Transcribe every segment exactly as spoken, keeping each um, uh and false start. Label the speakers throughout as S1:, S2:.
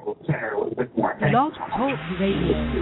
S1: Blog Talk Radio.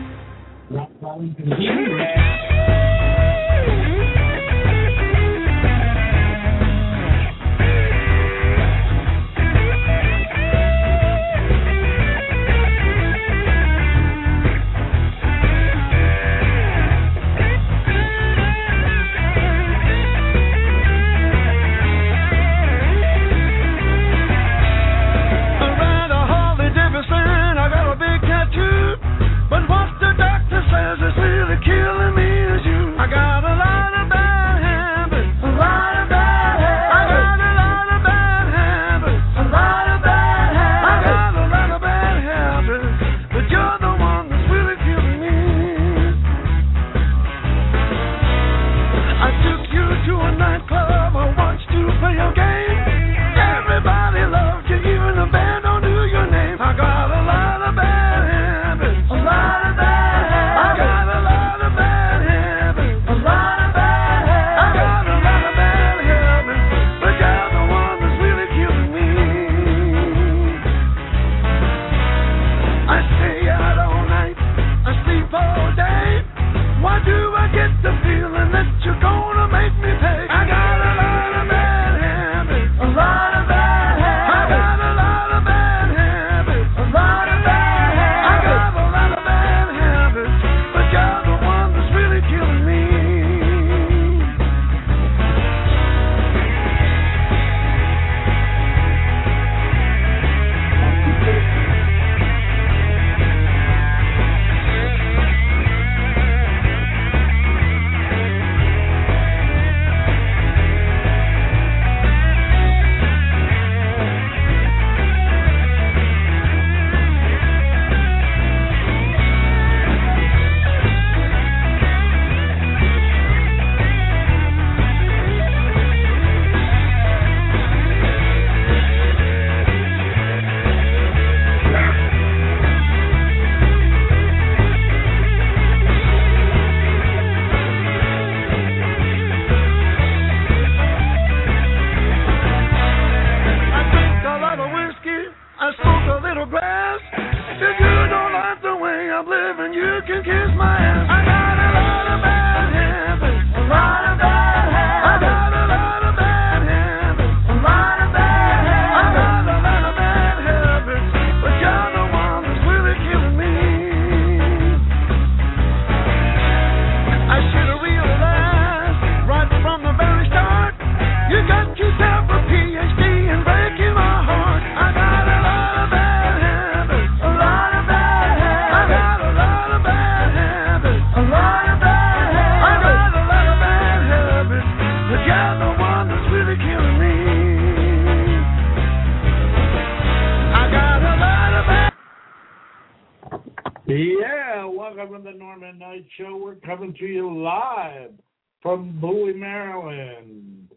S2: To you live from Bowie, Maryland.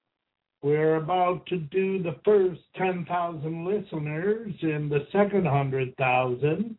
S2: We're about to do the first ten thousand listeners in the second one hundred thousand.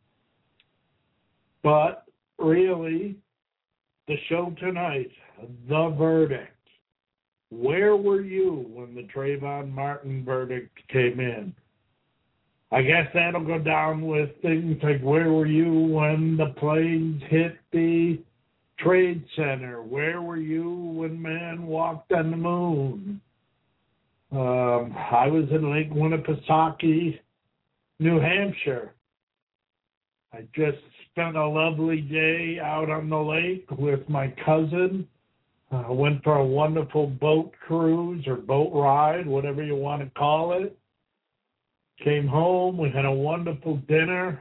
S2: But really, the show tonight, The Verdict. Where were you when the Trayvon Martin verdict came in? I guess that'll go down with things like where were you when the planes hit the Trade Center? Where were you when man walked on the moon? Um, I was in Lake Winnipesaukee, New Hampshire. I just spent a lovely day out on the lake with my cousin. I uh, went for a wonderful boat cruise or boat ride, whatever you want to call it. Came home, we had a wonderful dinner.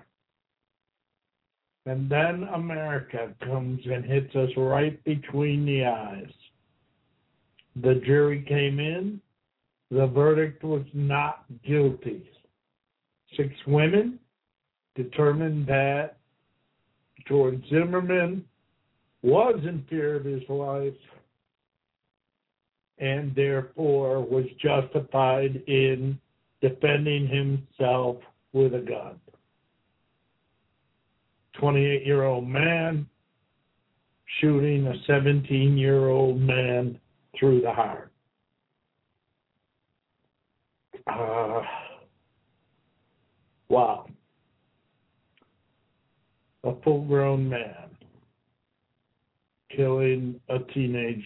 S2: And then America comes and hits us right between the eyes. The jury came in. The verdict was not guilty. Six women determined that George Zimmerman was in fear of his life and therefore was justified in defending himself with a gun. twenty-eight-year-old man shooting a seventeen-year-old man through the heart. Uh, wow. a full-grown man killing a teenage.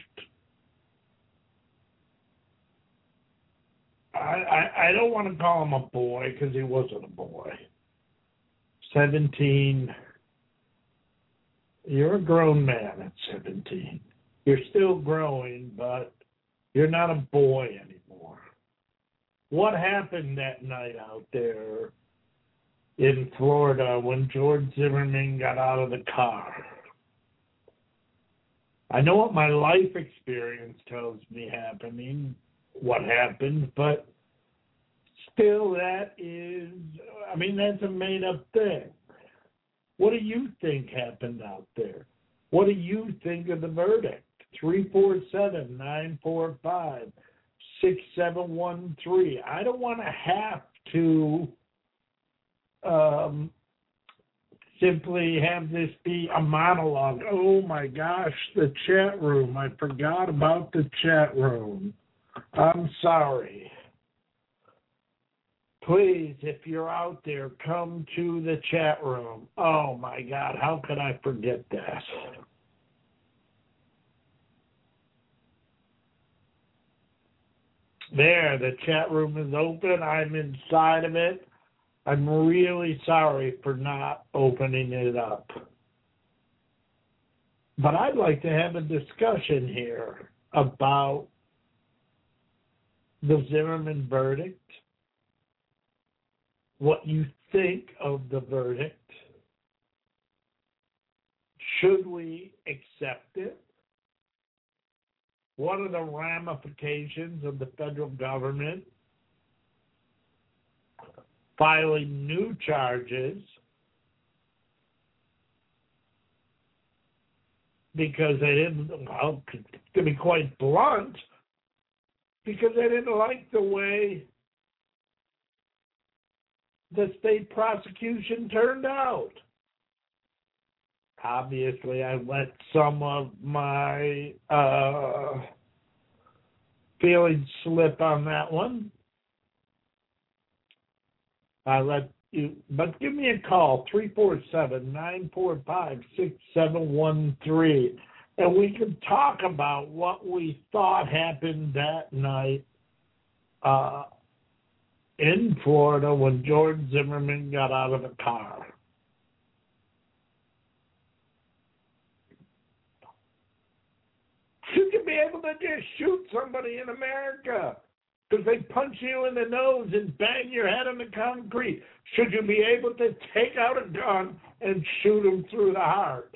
S2: I, I, I don't want to call him a boy because he wasn't a boy. seventeen. You're a grown man at seventeen. You're still growing, but you're not a boy anymore. What happened that night out there in Florida when George Zimmerman got out of the car? I know what my life experience tells me happening, what happened, but still that is, I mean, that's a made-up thing. What do you think happened out there? What do you think of the verdict? three four seven, nine four five, six seven one three. I don't want to have to um, simply have this be a monologue. Oh my gosh, the chat room. I forgot about the chat room. I'm sorry. Please, if you're out there, come to the chat room. Oh my God, how could I forget that? There, the chat room is open. I'm inside of it. I'm really sorry for not opening it up. But I'd like to have a discussion here about the Zimmerman verdict, what you think of the verdict. Should we accept it? What are the ramifications of the federal government filing new charges because they didn't, well, to be quite blunt, because they didn't like the way the state prosecution turned out? Obviously, I let some of my uh, feelings slip on that one. I let you, but give me a call, three four seven, nine four five, six seven one three, and we can talk about what we thought happened that night uh, in Florida when George Zimmerman got out of the car. Should you be able to just shoot somebody in America because they punch you in the nose and bang your head on the concrete? Should you be able to take out a gun and shoot them through the heart?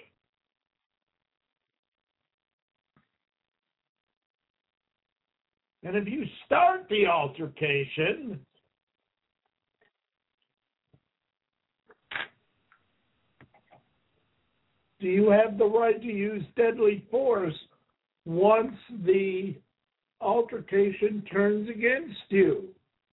S2: And if you start the altercation, do you have the right to use deadly force once the altercation turns against you?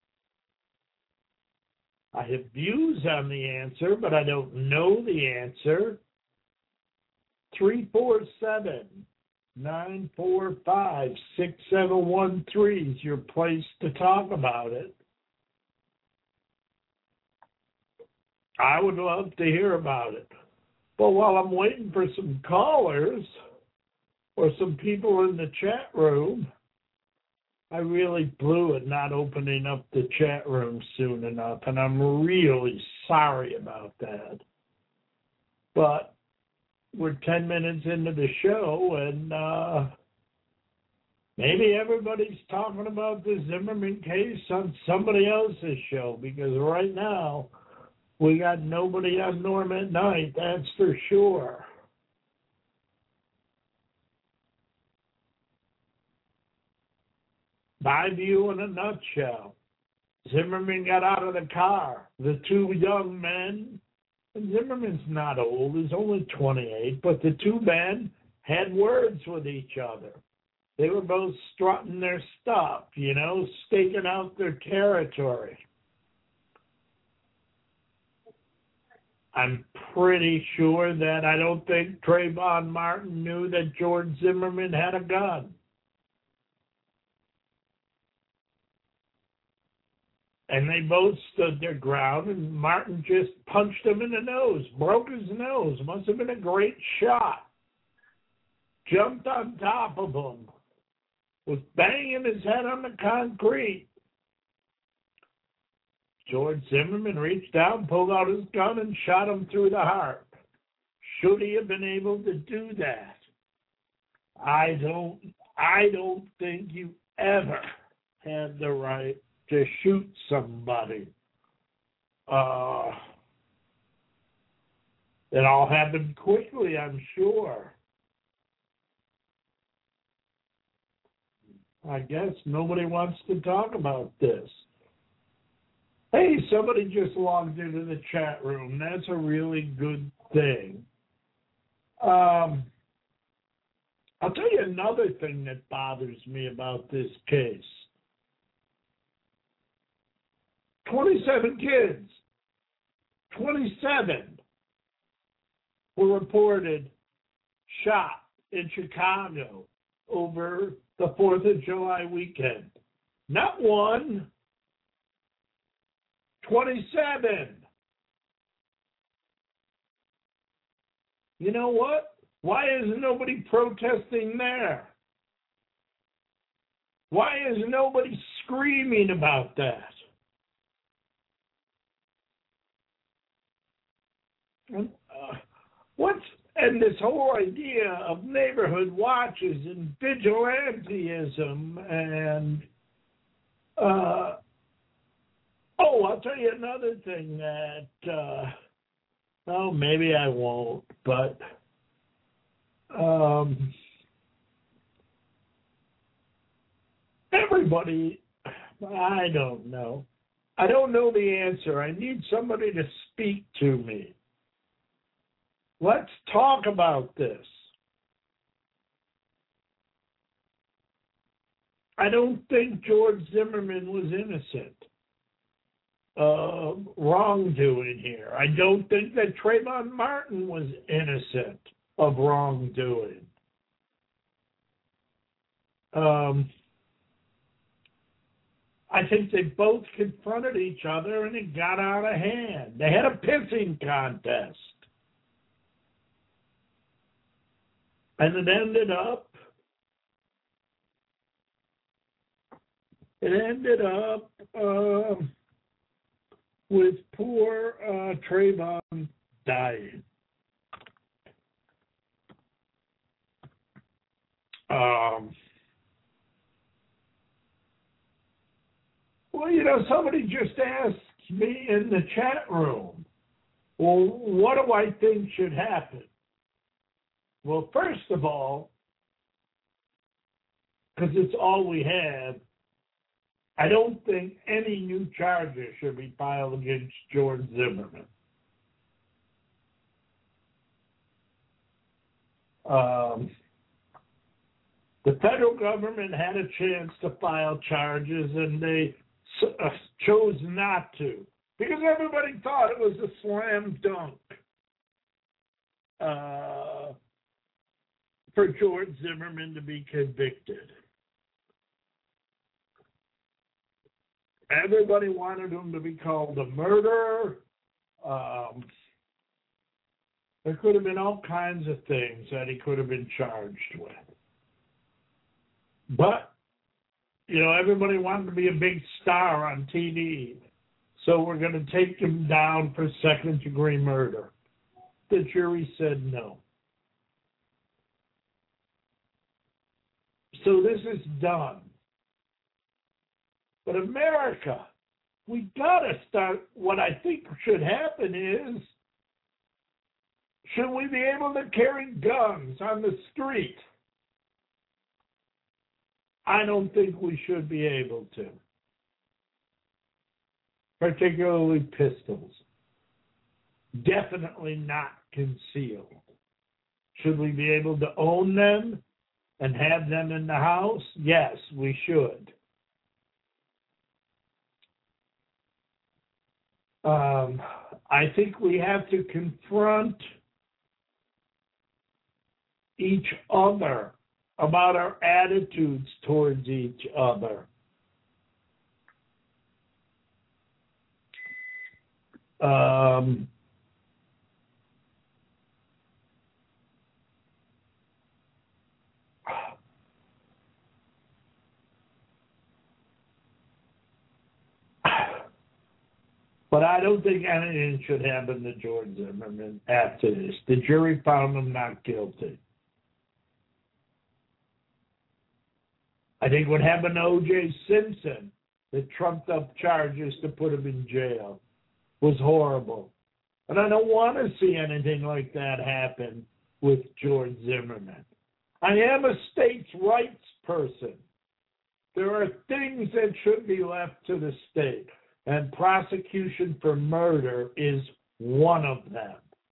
S2: I have views on the answer, but I don't know the answer. three four seven, nine four five, six seven one three is your place to talk about it. I would love to hear about it. But while I'm waiting for some callers or some people in the chat room, I really blew it not opening up the chat room soon enough, and I'm really sorry about that. But we're ten minutes into the show, and uh, maybe everybody's talking about the Zimmerman case on somebody else's show, because right now we got nobody on Norm at Night, that's for sure. My view in a nutshell: Zimmerman got out of the car. The two young men, and Zimmerman's not old, he's only twenty-eight, but the two men had words with each other. They were both strutting their stuff, you know, staking out their territory. I'm pretty sure that I don't think Trayvon Martin knew that George Zimmerman had a gun. And they both stood their ground, and Martin just punched him in the nose, broke his nose. Must have been a great shot. Jumped on top of him, was banging his head on the concrete. George Zimmerman reached out and pulled out his gun and shot him through the heart. Should he have been able to do that? I don't I don't think you ever had the right to shoot somebody. Uh, it all happened quickly, I'm sure. I guess nobody wants to talk about this. Hey, somebody just logged into the chat room. That's a really good thing. Um, I'll tell you another thing that bothers me about this case. twenty-seven kids, twenty-seven were reported shot in Chicago over the fourth of July weekend. Not one, twenty-seven. You know what? Why is nobody protesting there? Why is nobody screaming about that? And, uh, what's and this whole idea of neighborhood watches and vigilantism and uh, oh, I'll tell you another thing that uh, oh, maybe I won't, but um, everybody, I don't know. I don't know the answer. I need somebody to speak to me. Let's talk about this. I don't think George Zimmerman was innocent of wrongdoing here. I don't think that Trayvon Martin was innocent of wrongdoing. Um, I think they both confronted each other and it got out of hand. They had a pissing contest. And it ended up, it ended up uh, with poor uh, Trayvon dying. Um, well, you know, somebody just asked me in the chat room, well, what do I think should happen? Well, first of all, because it's all we have, I don't think any new charges should be filed against George Zimmerman. Um, the federal government had a chance to file charges, and they uh, chose not to because everybody thought it was a slam dunk uh, for George Zimmerman to be convicted. Everybody wanted him to be called a murderer. Um, there could have been all kinds of things that he could have been charged with. But, you know, everybody wanted to be a big star on T V. So we're going to take him down for second-degree murder. The jury said no. So this is done. But America, we got to start, what I think should happen is, should we be able to carry guns on the street? I don't think we should be able to. Particularly pistols. Definitely not concealed. Should we be able to own them and have them in the house? Yes, we should. Um, I think we have to confront each other about our attitudes towards each other. Um, But I don't think anything should happen to George Zimmerman after this. The jury found him not guilty. I think what happened to O J Simpson, the trumped up charges to put him in jail, was horrible. And I don't want to see anything like that happen with George Zimmerman. I am a states' rights person. There are things that should be left to the state. And prosecution for murder is one of them.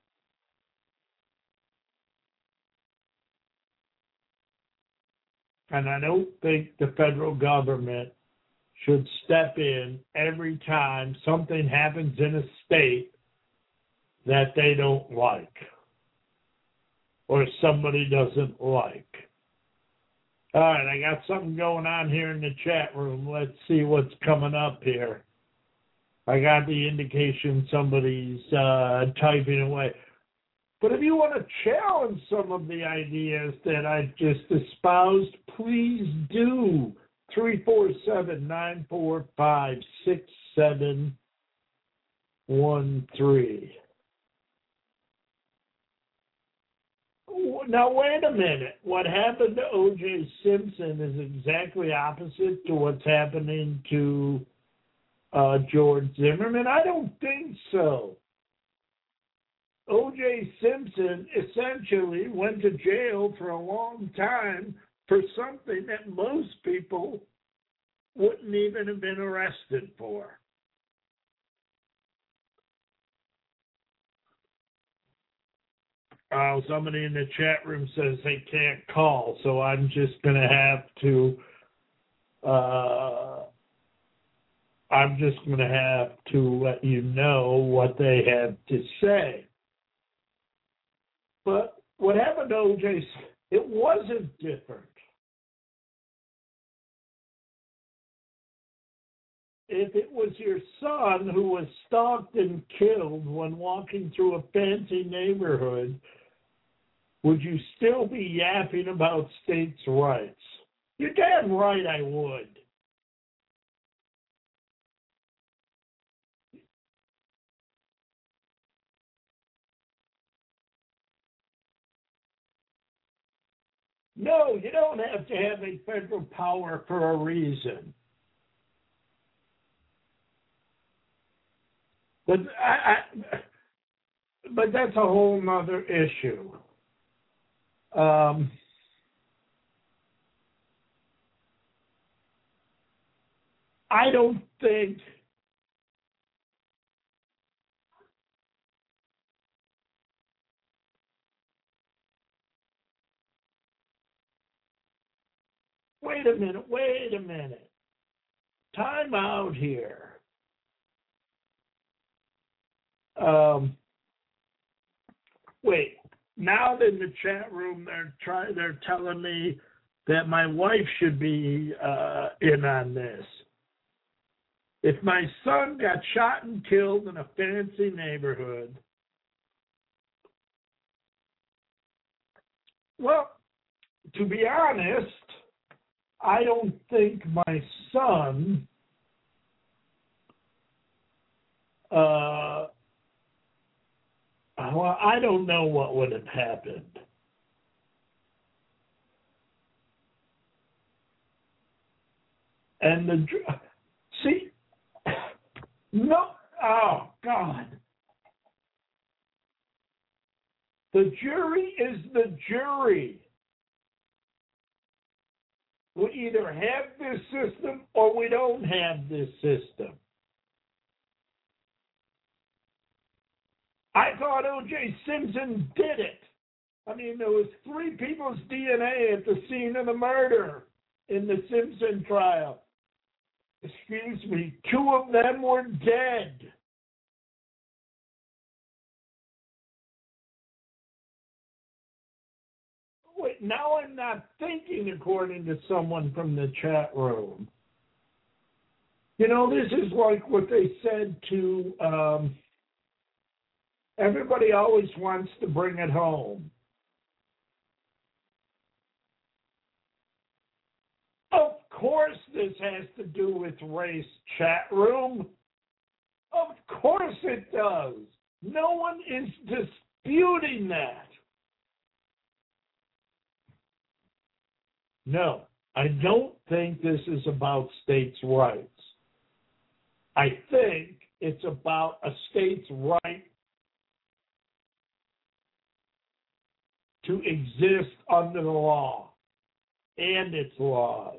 S2: And I don't think the federal government should step in every time something happens in a state that they don't like or somebody doesn't like. All right, I got something going on here in the chat room. Let's see what's coming up here. I got the indication somebody's uh, typing away. But if you want to challenge some of the ideas that I just espoused, please do. three four seven, nine four five, six seven one three. Now, wait a minute. What happened to O J Simpson is exactly opposite to what's happening to Uh, George Zimmerman? I don't think so. O J Simpson essentially went to jail for a long time for something that most people wouldn't even have been arrested for. Uh, somebody in the chat room says they can't call, so I'm just going to have to uh, I'm just going to have to let you know what they have to say. But what happened to O J, it wasn't different. If it was your son who was stalked and killed when walking through a fancy neighborhood, would you still be yapping about states' rights? You're damn right I would. No, you don't have to have a federal power for a reason. But I, I but that's a whole nother issue. Um, I don't think Wait a minute, wait a minute. Time out here. Um, wait, now in the chat room they're trying they're telling me that my wife should be uh, in on this. If my son got shot and killed in a fancy neighborhood, well, to be honest, I don't think my son uh, well, I don't know what would have happened. And the see, no, oh God, the jury is the jury. We either have this system or we don't have this system. I thought O J Simpson did it. I mean, there was three people's D N A at the scene of the murder in the Simpson trial. Excuse me, two of them were dead. Wait, now I'm not thinking according to someone from the chat room. You know, this is like what they said to um, Everybody always wants to bring it home. Of course this has to do with race, chat room. Of course it does. No one is disputing that. No, I don't think this is about states' rights. I think it's about a state's right to exist under the law and its laws.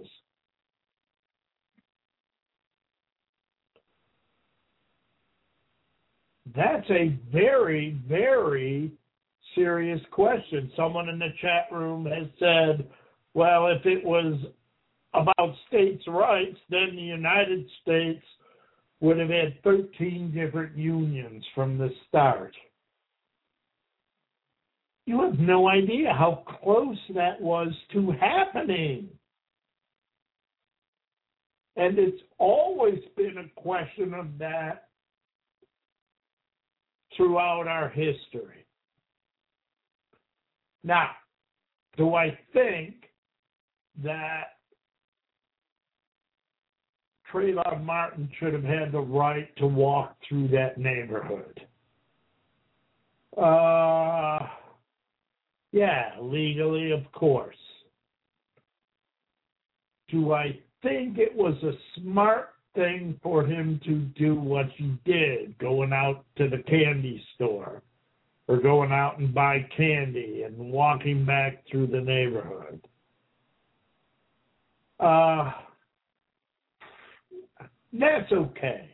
S2: That's a very, very serious question. Someone in the chat room has said, well, if it was about states' rights, then the United States would have had thirteen different unions from the start. You have no idea how close that was to happening. And it's always been a question of that throughout our history. Now, do I think that Trayvon Martin should have had the right to walk through that neighborhood? Uh, yeah, legally, of course. Do I think it was a smart thing for him to do what he did, going out to the candy store or going out and buy candy and walking back through the neighborhood? Uh, that's okay.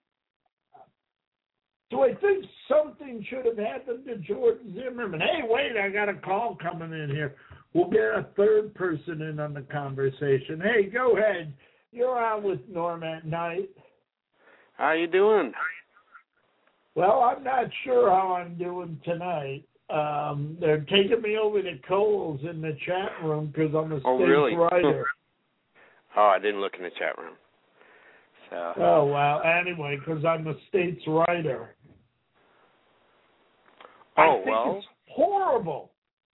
S2: Do I think something should have happened to George Zimmerman? Hey, wait, I got a call coming in here. We'll get a third person in on the conversation. Hey, go ahead. You're on with Norm at Night.
S3: How you doing?
S2: Well, I'm not sure how I'm doing tonight. Um, they're taking me over to Coles in the chat room because I'm a
S3: oh,
S2: state's
S3: really?
S2: writer.
S3: Oh, I didn't look in the chat room. So.
S2: Oh, well, anyway, because I'm a state's writer.
S3: Oh,
S2: I think
S3: well.
S2: it's horrible.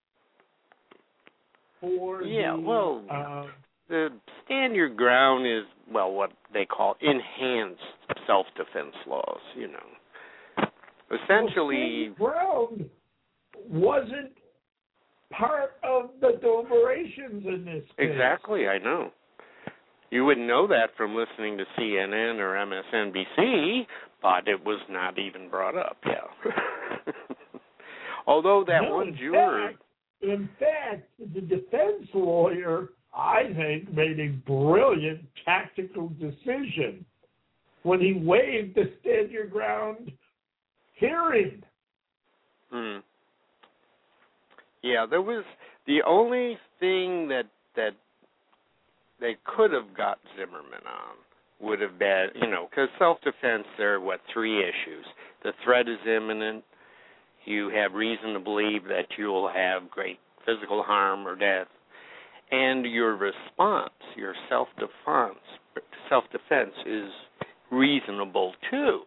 S2: For
S3: yeah,
S2: the,
S3: well,
S2: uh,
S3: the stand your ground is, well, what they call enhanced self-defense laws, you know. Essentially...
S2: Well, ground wasn't part of the deliberations in this case.
S3: Exactly, I know. You wouldn't know that from listening to C N N or M S N B C, but it was not even brought up, yeah. Although that
S2: no,
S3: one
S2: in
S3: juror...
S2: Fact, in fact, the defense lawyer, I think, made a brilliant tactical decision when he waived the stand your ground hearing.
S3: Hmm. Yeah, there was the only thing that that they could have got Zimmerman on would have been, you know, because self-defense, there are, what, three issues. The threat is imminent. You have reason to believe that you'll have great physical harm or death. And your response, your self-defense, self-defense is reasonable, too.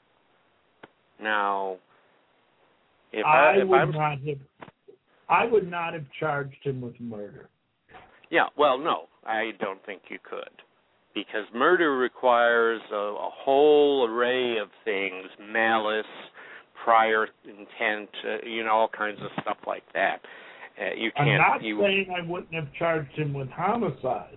S3: Now, if, I,
S2: I
S3: if
S2: would
S3: I'm...
S2: not have, I would not have charged him with murder.
S3: Yeah, well, no, I don't think you could. Because murder requires a, a whole array of things, malice, prior intent, uh, you know, all kinds of stuff like that. Uh, you can't.
S2: I'm not
S3: you,
S2: saying I wouldn't have charged him with homicide.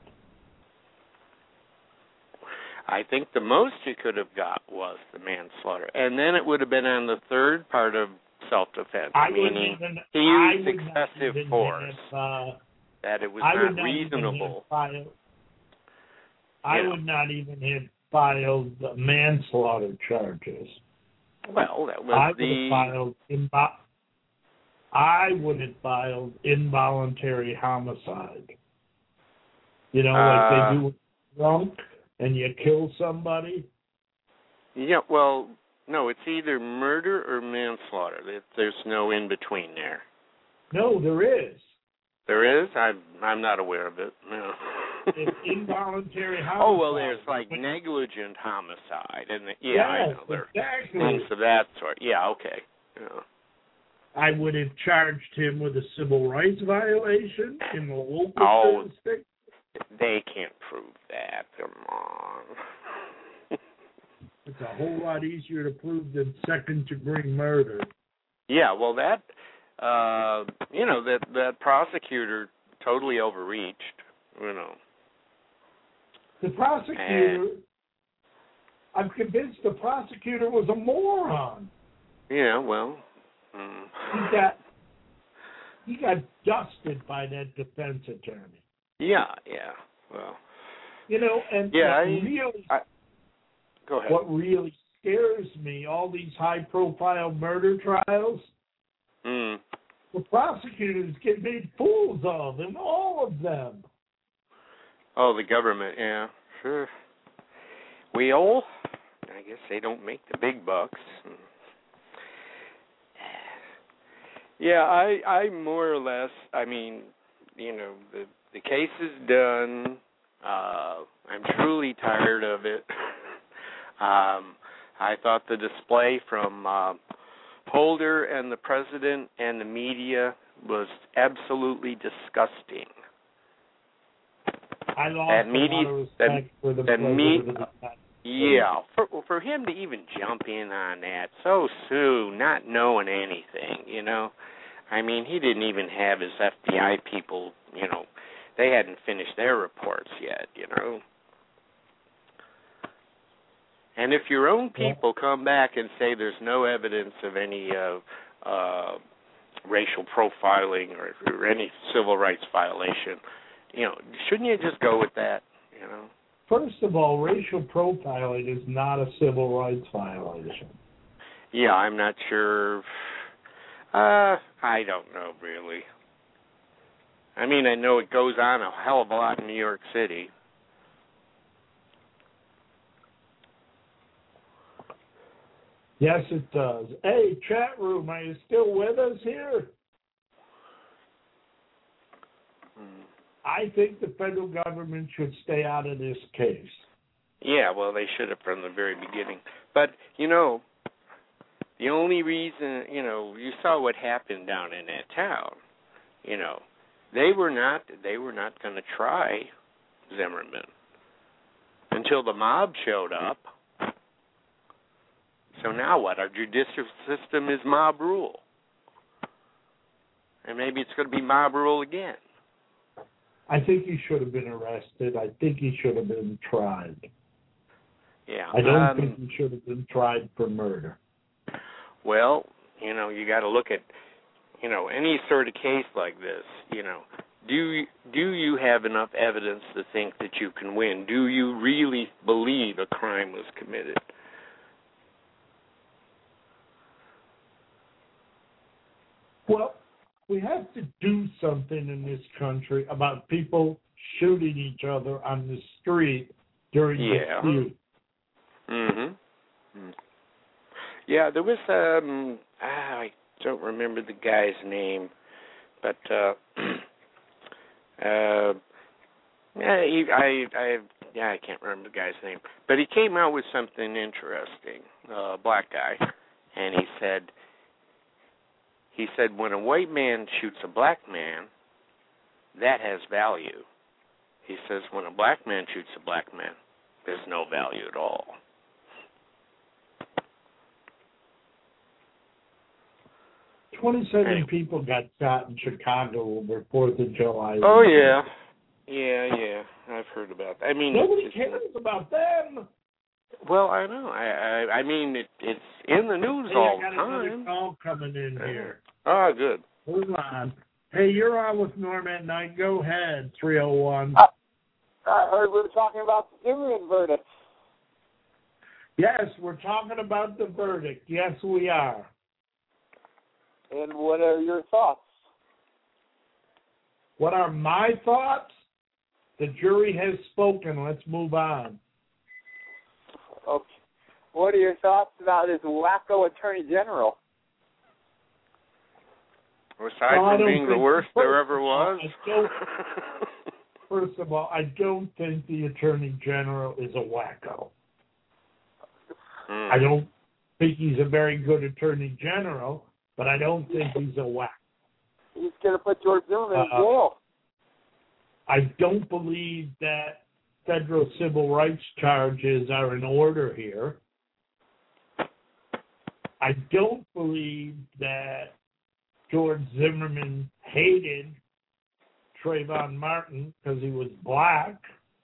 S3: I think the most you could have got was the manslaughter. And then it would have been on the third part of self-defense,
S2: I
S3: meaning
S2: even,
S3: he used
S2: I
S3: excessive force,
S2: have, uh,
S3: that it was
S2: I
S3: not
S2: not
S3: reasonable.
S2: Filed, I
S3: you know.
S2: would not even have filed manslaughter charges.
S3: Well, that was
S2: I would
S3: the...
S2: have filed invo- I would have filed involuntary homicide. You know,
S3: uh,
S2: like they do with drunk and you kill somebody.
S3: Yeah, well, no, it's either murder or manslaughter. There's no in-between there.
S2: No, there is.
S3: There is? I'm, I'm not aware of it. No.
S2: It's involuntary homicide.
S3: Oh, well, there's like negligent homicide. and Yeah,
S2: yes,
S3: I know. There
S2: exactly.
S3: things of that sort. Yeah, okay. Yeah.
S2: I would have charged him with a civil rights violation in the local
S3: Oh,
S2: jurisdiction.
S3: They can't prove that. Come on.
S2: It's a whole lot easier to prove than second-degree murder.
S3: Yeah, well, that, uh, you know, that, that prosecutor totally overreached, you know.
S2: The prosecutor,
S3: And,
S2: I'm convinced the prosecutor was a moron.
S3: yeah, well. Mm.
S2: He got, he got dusted by that defense attorney.
S3: Yeah, yeah, well.
S2: You know, and
S3: Yeah,
S2: what
S3: I,
S2: really,
S3: I, go ahead.
S2: what really scares me, all these high-profile murder trials,
S3: Mm.
S2: the prosecutors get made fools of in all of them.
S3: Oh, the government, yeah, sure. We all, I guess they don't make the big bucks. Yeah, I, I more or less, I mean, you know, the the case is done. Uh, I'm truly tired of it. um, I thought the display from uh, Holder and the president and the media was absolutely disgusting.
S2: I lost
S3: that
S2: a
S3: media,
S2: lot of respect
S3: that,
S2: for the
S3: that
S2: president
S3: me,
S2: of the United
S3: yeah, for for him to even jump in on that so soon, not knowing anything, you know. I mean, he didn't even have his F B I people, you know, they hadn't finished their reports yet, you know. And if your own people come back and say there's no evidence of any uh, uh, racial profiling or, or any civil rights violation, you know, shouldn't you just go with that, you know?
S2: First of all, racial profiling is not a civil rights violation.
S3: Yeah, I'm not sure. Uh, I don't know, really. I mean, I know it goes on a hell of a lot in New York City.
S2: Yes, it does. Hey, chat room, are you still with us here?
S3: Hmm.
S2: I think the federal government should stay out of this case.
S3: Yeah, well, they should have from the very beginning. But, you know, the only reason, you know, you saw what happened down in that town. You know, they were not they were not going to try Zimmerman until the mob showed up. So now what? Our judicial system is mob rule. And maybe it's going to be mob rule again.
S2: I think he should have been arrested. I think he should have been tried.
S3: Yeah.
S2: I don't
S3: um,
S2: think he should have been tried for murder.
S3: Well, you know, you got to look at, you know, any sort of case like this, you know, do do you have enough evidence to think that you can win? Do you really believe a crime was committed?
S2: Well, we have to do something in this country about people shooting each other on the street during
S3: Yeah.
S2: dispute.
S3: Mm-hmm. Mm. Yeah, there was, um, ah, I don't remember the guy's name, but, uh, uh, yeah, he, I, I, yeah, I can't remember the guy's name, but he came out with something interesting, a uh, black guy, and he said, he said, when a white man shoots a black man, that has value. He says, when a black man shoots a black man, there's no value at all.
S2: twenty-seven
S3: Anyway.
S2: people got shot in Chicago over fourth of July.
S3: Oh, yeah. Yeah, yeah. I've heard about that. I mean,
S2: Nobody
S3: it's,
S2: cares about them.
S3: well, I know. I I, I mean, it, it's in the news
S2: Hey,
S3: all
S2: I got
S3: the time.
S2: another call coming in here.
S3: Oh, good.
S2: Hold on. Hey, you're on with Norm at night. Go ahead, three oh one.
S4: I, I heard we were talking about the Zimmerman verdict.
S2: Yes, we're talking about the verdict. Yes, we are.
S4: And what are your thoughts?
S2: What are my thoughts? The jury has spoken. Let's move on.
S4: Okay. What are your thoughts about this wacko attorney general?
S3: Aside
S2: Well, I
S3: from
S2: don't
S3: being the
S2: think-
S3: worst there
S2: first
S3: ever
S2: of all,
S3: was.
S2: I don't- First of all, I don't think the attorney general is a wacko.
S3: Mm.
S2: I don't. think he's a very good attorney general, but I don't think he's a whack.
S4: He's going to put George Zimmerman in
S2: Uh,
S4: jail.
S2: I don't believe that federal civil rights charges are in order here. I don't believe that George Zimmerman hated Trayvon Martin because he was black.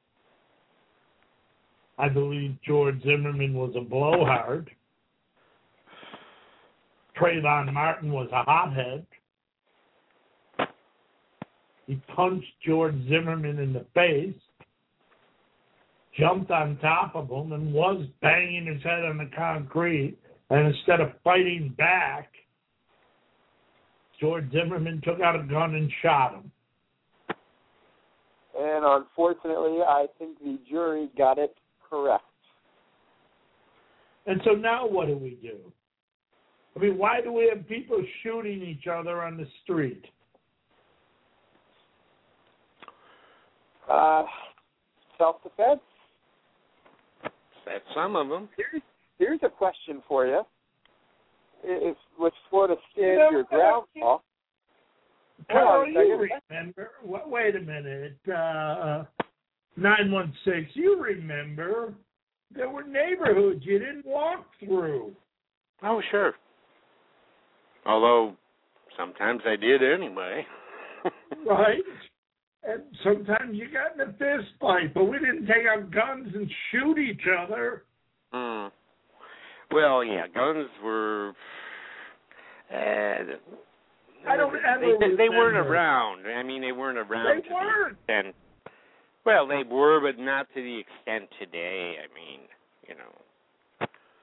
S2: I believe George Zimmerman was a blowhard. Trayvon Martin was a hothead. He punched George Zimmerman in the face, jumped on top of him, and was banging his head on the concrete. And instead of fighting back, George Zimmerman took out a gun and shot him.
S4: And unfortunately, I think the jury got it correct.
S2: And so now what do we do? I mean, why do we have people shooting each other on the street?
S4: Uh, self-defense?
S3: That's some of them.
S4: Here's, here's a question for you. If with Florida stand
S2: No,
S4: your ground law,
S2: Carl,
S4: on a
S2: you
S4: second.
S2: remember, wa- wait a minute, uh, nine one six, you remember there were neighborhoods you didn't walk through.
S3: Oh, sure. Although sometimes I did anyway.
S2: Right? And sometimes you got in a fist fight, but we didn't take out guns and shoot each other.
S3: Mm. Well, yeah, guns were. Uh,
S2: I don't ever
S3: they, they, they weren't
S2: remember.
S3: around. I mean, they weren't around.
S2: They
S3: to
S2: weren't.
S3: The extent, well, they were, but not to the extent today. I mean, you know.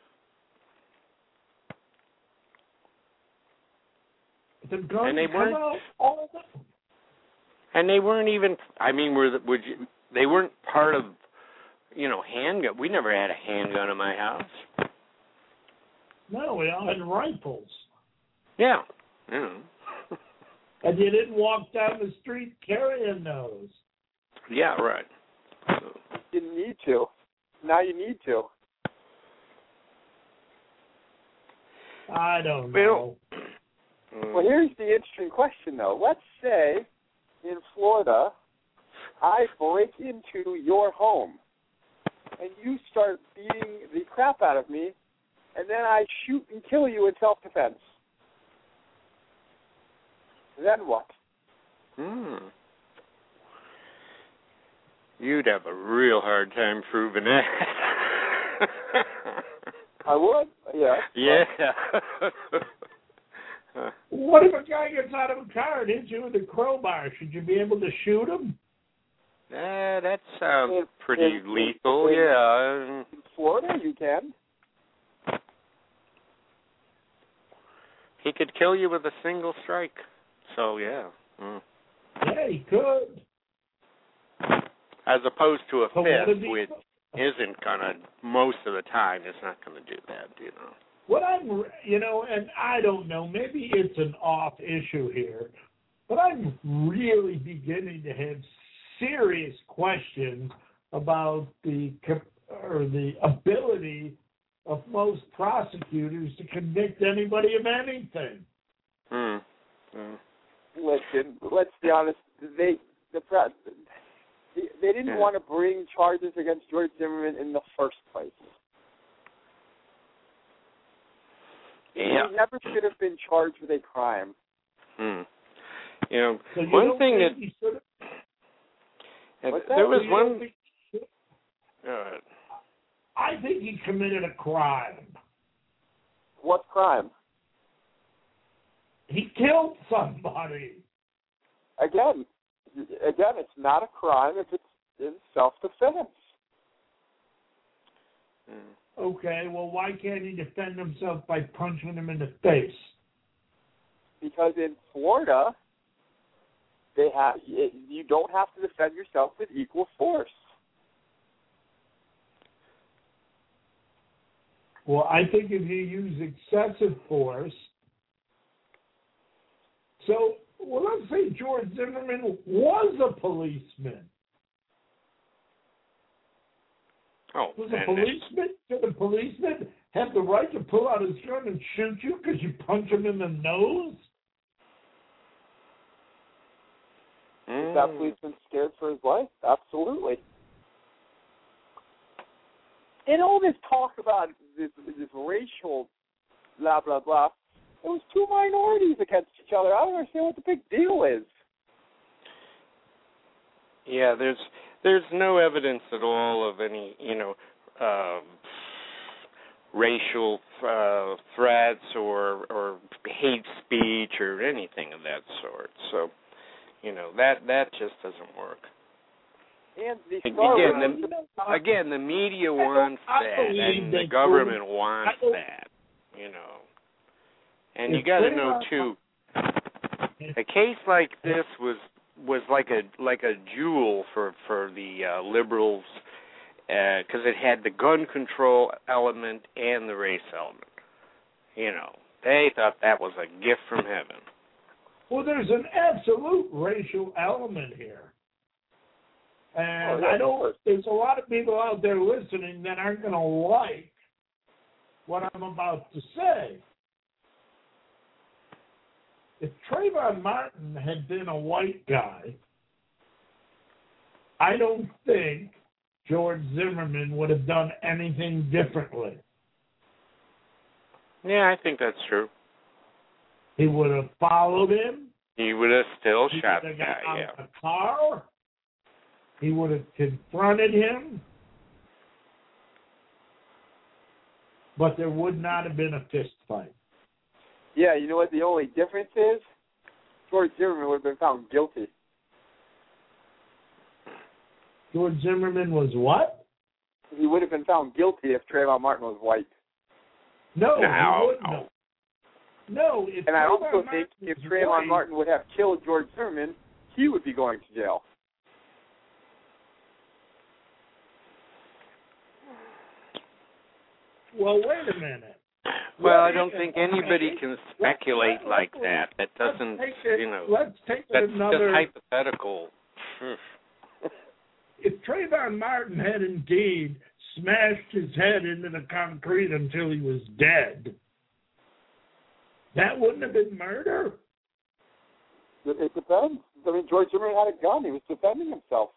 S2: The guns
S3: And they
S2: come
S3: weren't-
S2: out all the
S3: And they weren't even. I mean, were the, would you? They weren't part of, you know, handgun. We never had a handgun in my house.
S2: No, we all had rifles.
S3: Yeah. Yeah.
S2: And you didn't walk down the street carrying those.
S3: Yeah. Right. So,
S4: you didn't need to. Now you need to.
S2: I don't know.
S3: mm,
S4: Well, here's the interesting question, though. Let's say in Florida, I break into your home, and you start beating the crap out of me, and then I shoot and kill you in self-defense. Then what?
S3: Hmm. You'd have a real hard time proving that.
S4: I would, yeah.
S3: Yeah.
S2: What if a guy gets out of a car and hits you with a crowbar? Should you be able to shoot him?
S3: Uh, that sounds
S4: In-
S3: pretty
S4: in-
S3: lethal,
S4: in-
S3: yeah.
S4: In Florida, you can.
S3: He could kill you with a single strike. So, yeah. Mm.
S2: Yeah, he could.
S3: As opposed to a
S2: So what if
S3: fist,
S2: he-
S3: which isn't going to, most of the time, it's not going to do that, you know.
S2: What I'm, you know, and I don't know, maybe it's an off issue here, but I'm really beginning to have serious questions about the or the ability of most prosecutors to convict anybody of anything.
S3: Hmm. Mm.
S4: Listen, let's be honest. They the pro- they didn't
S3: Yeah.
S4: want to bring charges against George Zimmerman in the first place.
S3: Yeah.
S4: He never should have been charged with a crime.
S3: Hmm. You know,
S2: So you
S3: one
S2: don't
S3: thing
S2: think
S3: that
S2: he should have,
S3: and
S4: What's that?
S3: there was
S2: you don't
S3: one.
S2: think he should-
S3: Uh,
S2: I think he committed a crime.
S4: What crime?
S2: He killed somebody.
S4: Again, again, it's not a crime if it's in self-defense.
S3: hmm.
S2: Okay, well, why can't he defend himself by punching him in the face?
S4: Because in Florida, they have you don't have to defend yourself with equal force.
S2: Well, I think if you use excessive force, so, well, let's say George Zimmerman was a policeman.
S3: Oh,
S2: Was a
S3: and
S2: policeman? Did a policeman have the right to pull out his gun and shoot you because you punch him in the nose?
S4: Is that policeman scared for his life? Absolutely. And all this talk about this, this racial blah, blah, blah, it was two minorities against each other. I don't understand what the big deal is.
S3: Yeah, there's there's no evidence at all of any, you know, uh, racial uh, threats or or hate speech or anything of that sort. So, you know, that that just doesn't work.
S4: And the
S3: again, the, again, the media wants that, and the government wants that, you know. And you got to know too, a case like this was was like a like a jewel for for the uh, liberals, because uh, it had the gun control element and the race element. You know, they thought that was a gift from heaven.
S2: Well, there's an absolute racial element here. And oh, yeah, I don't, there's a lot of people out there listening that aren't going to like what I'm about to say. If Trayvon Martin had been a white guy, I don't think George Zimmerman would have done anything differently.
S3: Yeah, I think that's true.
S2: He would have followed him.
S3: He would have still
S2: he
S3: shot
S2: the
S3: guy,
S2: out
S3: yeah.
S2: The car. He would have confronted him. But there would not have been a fist fight.
S4: Yeah, you know what the only difference is? George Zimmerman would have been found guilty.
S2: George Zimmerman was what?
S4: He would have been found guilty if Trayvon Martin was white.
S3: no,
S2: No, he wouldn't
S3: no.
S2: have. No, if
S4: and I
S2: Trayvon
S4: also
S2: Martin
S4: think if
S2: was
S4: Trayvon
S2: white,
S4: Martin would have killed George Zimmerman, he would be going to jail.
S2: Well, wait a minute.
S3: Well, I don't think anybody can speculate like that. That doesn't, you know,
S2: let's take
S3: that's
S2: another
S3: just hypothetical.
S2: If Trayvon Martin had indeed smashed his head into the concrete until he was dead, that wouldn't have been murder?
S4: It depends. I mean, George Zimmerman had a gun. He was defending himself.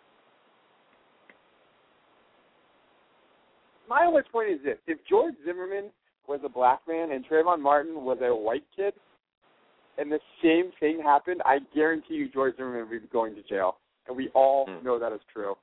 S4: My only point is this. If George Zimmerman was a black man and Trayvon Martin was a white kid, and the same thing happened, I guarantee you George Zimmerman would be going to jail. And we all hmm. know that is true.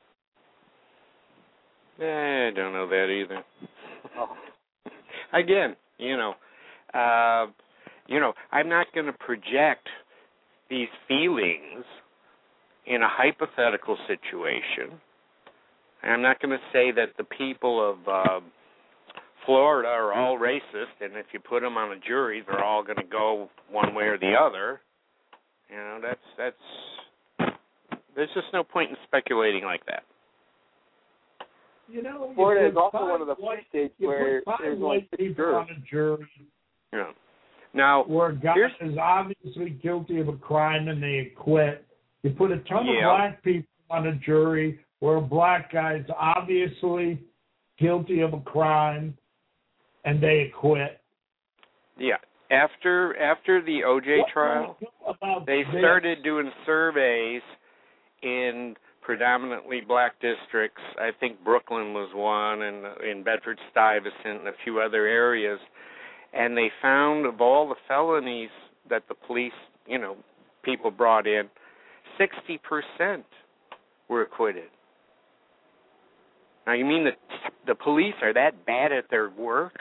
S3: I don't know that either.
S4: Oh.
S3: Again, you know, uh, you know, I'm not going to project these feelings in a hypothetical situation. I'm not going to say that the people of uh, Florida are all racist, and if you put them on a jury, they're all going to go one way or the other. You know, that's that's. There's just no point in speculating like that.
S2: You know,
S4: Florida
S2: you
S4: is also
S2: five,
S4: one of the few states
S2: you
S4: where
S2: put
S4: there's
S2: five
S4: only
S2: white
S4: six
S2: people
S4: jurors.
S2: on a jury.
S3: Yeah. Now,
S2: where a guy
S3: here's,
S2: is obviously guilty of a crime and they acquit. You put a ton
S3: yeah.
S2: of black people on a jury where a black guy is obviously guilty of a crime and they acquit.
S3: Yeah. After after the O J
S2: what
S3: trial, they
S2: this?
S3: started doing surveys in predominantly black districts. I think Brooklyn was one, and in Bedford-Stuyvesant and a few other areas. And they found of all the felonies that the police, you know, people brought in, sixty percent were acquitted. Now, you mean the the police are that bad at their work?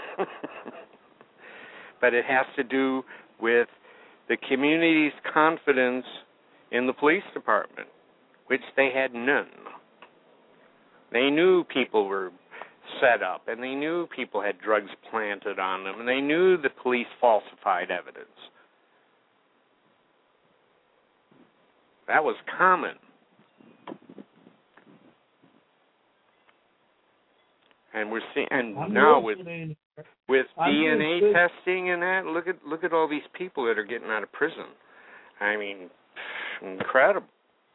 S3: But it has to do with the community's confidence in the police department, which they had none. They knew people were set up, and they knew people had drugs planted on them, and they knew the police falsified evidence. That was common. And we're seeing, and
S2: I'm
S3: now with
S2: listening.
S3: with
S2: I'm
S3: D N A
S2: listening.
S3: testing and that, look at look at all these people that are getting out of prison. I mean, incredible.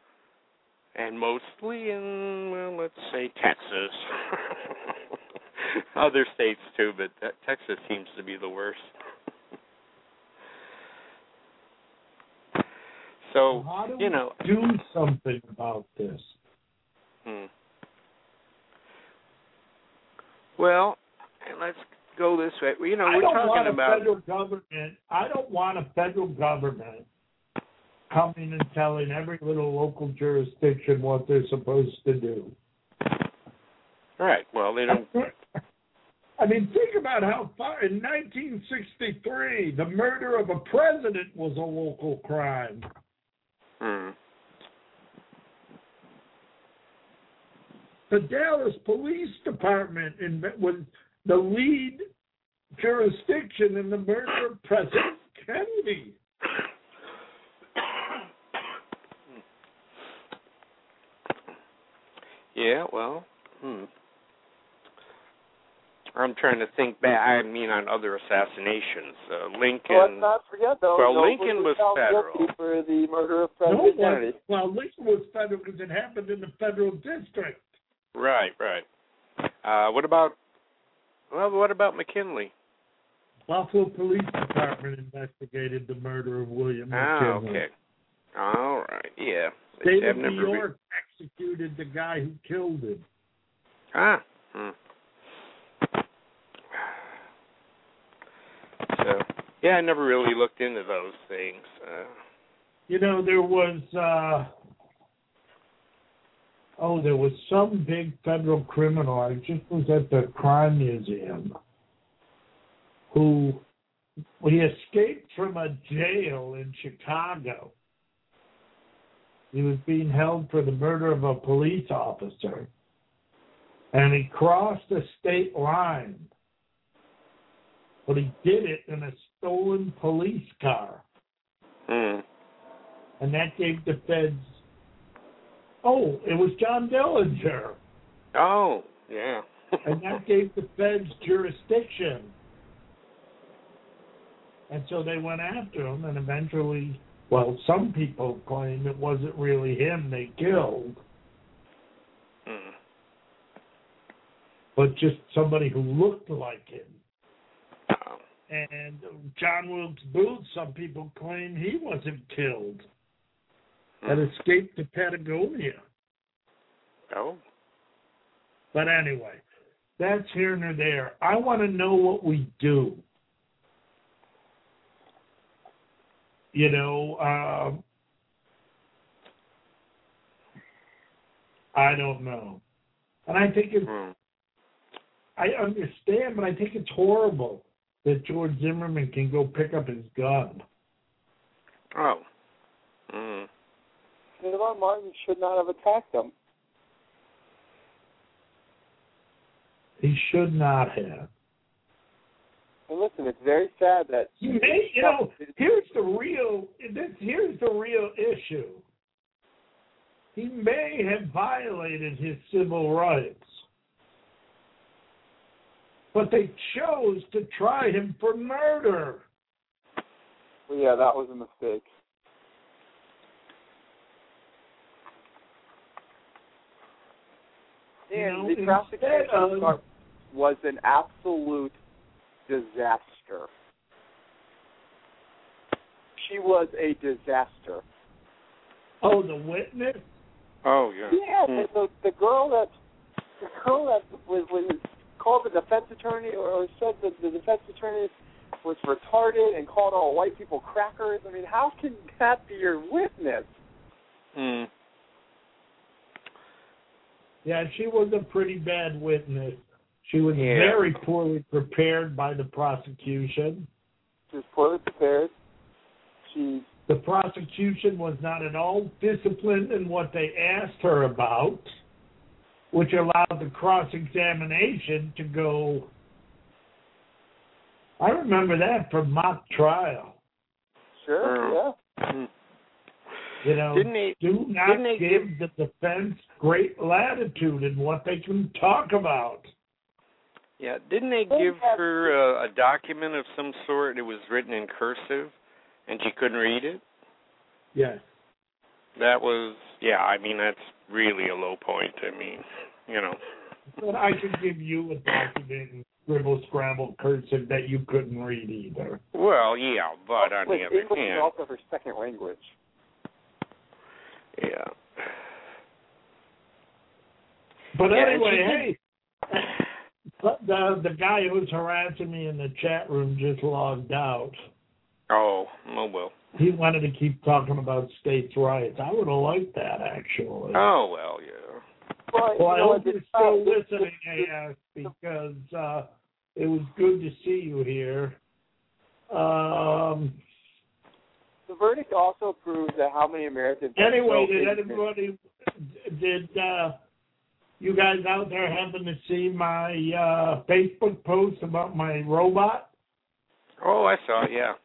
S3: And mostly in, well, let's say Texas. Other states too, but that, Texas seems to be the worst. So,
S2: how do
S3: you know,
S2: we do something about this?
S3: Hmm. Well, let's go this way. You know,
S2: I
S3: we're
S2: don't
S3: talking
S2: want a
S3: about
S2: federal government. I don't want a federal government coming and telling every little local jurisdiction what they're supposed to do.
S3: Right. Well, they don't.
S2: I mean, think about how far in nineteen sixty-three the murder of a president was a local crime.
S3: Hmm.
S2: The Dallas Police Department in, was the lead jurisdiction in the murder of President Kennedy.
S3: Yeah, well, hmm. I'm trying to think back. I mean, on other assassinations. Uh, Lincoln.
S4: Well, let's not forget, though.
S3: Well,
S4: Nobody
S3: Lincoln was
S4: found
S3: federal.
S4: guilty for the murder of
S2: No,
S4: President
S2: well,
S4: Kennedy.
S2: well, Lincoln was federal because it happened in the federal district.
S3: Right, right. Uh, what about? Well, what about McKinley?
S2: Buffalo Police Department investigated the murder of William
S3: Ah,
S2: McKinley.
S3: okay. All right, yeah.
S2: State
S3: I've
S2: of
S3: never
S2: New
S3: re-
S2: York executed the guy who killed him.
S3: Ah. Hmm. So, yeah, I never really looked into those things. Uh,
S2: You know, there was, uh, oh, there was some big federal criminal. I just was at the crime museum who, he escaped from a jail in Chicago. He was being held for the murder of a police officer. And he crossed a state line. But he did it in a stolen police car.
S3: hmm.
S2: And that gave the feds, oh, it was John Dillinger.
S3: Oh, yeah.
S2: And that gave the feds jurisdiction. And so they went after him, and eventually, well, some people claim it wasn't really him they killed,
S3: Hmm.
S2: but just somebody who looked like him.
S3: Oh.
S2: And John Wilkes Booth, some people claim he wasn't killed,
S3: Hmm.
S2: had escaped to Patagonia.
S3: Oh.
S2: But anyway, that's here nor there. I want to know what we do. You know, um, I don't know. And I think it's,
S3: Hmm.
S2: I understand, but I think it's horrible that George Zimmerman can go pick up his gun.
S3: Oh. Hmm.
S4: Trayvon Martin should not have attacked them.
S2: He should not have.
S4: And listen, it's very sad that
S2: He may, you know, here's the real, this, here's the real issue. He may have violated his civil rights, but they chose to try him for murder.
S4: Well, yeah, that was a mistake.
S2: You
S4: And
S2: know,
S4: the prosecution
S2: instead of-
S4: was an absolute disaster. She was a disaster.
S2: Oh, the witness?
S3: Oh, yeah.
S4: Yeah,
S3: Hmm.
S4: the, the, the girl that the girl that was, was called the defense attorney or, or said that the defense attorney was retarded and called all white people crackers. I mean, how can that be your witness?
S3: Hmm.
S2: Yeah, she was a pretty bad witness. She was
S3: Yeah.
S2: very poorly prepared by the prosecution.
S4: She was poorly prepared. She
S2: The prosecution was not at all disciplined in what they asked her about, which allowed the cross-examination to go. I remember that from mock trial.
S4: sure, yeah.
S3: Hmm.
S2: You know,
S3: Didn't they?
S2: do not
S3: didn't they
S2: give the defense great latitude in what they can talk about.
S3: Yeah. Didn't they give her a, a document of some sort? It was written in cursive, and she couldn't read it.
S2: Yes.
S3: That was, yeah. I mean, that's really a low point. I mean, you know.
S2: But I could give you a document in scribble, scramble, cursive that you couldn't read either.
S3: Well, yeah, but on
S4: Wait,
S3: the other
S4: English
S3: hand,
S4: is also her second language.
S3: yeah.
S2: But
S3: Yeah,
S2: anyway, hey, the the guy who's harassing me in the chat room just logged out.
S3: Oh, oh well.
S2: He wanted to keep talking about states' rights. I would have liked that, actually.
S3: Oh well, yeah.
S4: Well,
S2: Well, I
S4: you know,
S2: hope you're
S4: it's,
S2: still
S4: uh, it's-
S2: listening,
S4: it's-
S2: A S, because uh, it was good to see you here. Um,
S4: the verdict also proves that how many Americans. are
S2: anyway,
S4: so
S2: did
S4: ignorant.
S2: anybody, did uh, you guys out there happen to see my uh, Facebook post about my robot?
S3: Oh, I saw it, yeah.